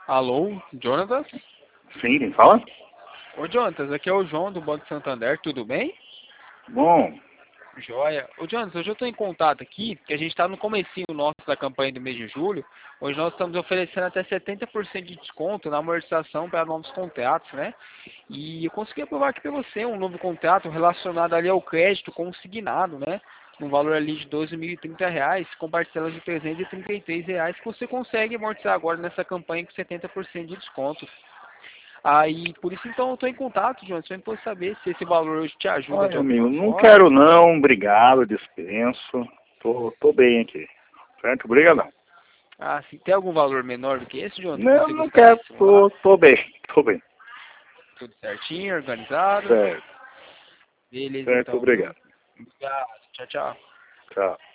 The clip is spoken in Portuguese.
Alô, Jonatas? Sim, quem fala? Ô, Jonatas, aqui é o João do Banco Santander, tudo bem? Bom, Joia. Ô, Jonatas, hoje eu estou em contato aqui, que a gente está no comecinho nosso da campanha do mês de julho. Hoje nós estamos oferecendo até 70% de desconto na amortização para novos contratos, né? E eu consegui aprovar aqui para você um novo contrato relacionado ali ao crédito consignado, né? No valor ali de R$ 12.030, com parcelas de R$ 333, que você consegue amortizar agora nessa campanha com 70% de desconto. Aí, por isso então eu estou em contato, João, você pode saber se esse valor hoje te ajuda de olha, alguma amigo, não forma. quero não, obrigado, dispenso. Tô bem aqui, certo? Obrigadão. Ah, se tem algum valor menor do que esse, João, que Não, você não gostaria quero, de simular? tô bem, tô bem. Tudo certinho, organizado? Certo, Beleza certo, então, viu? obrigado. Obrigado, tchau, tchau. Tchau.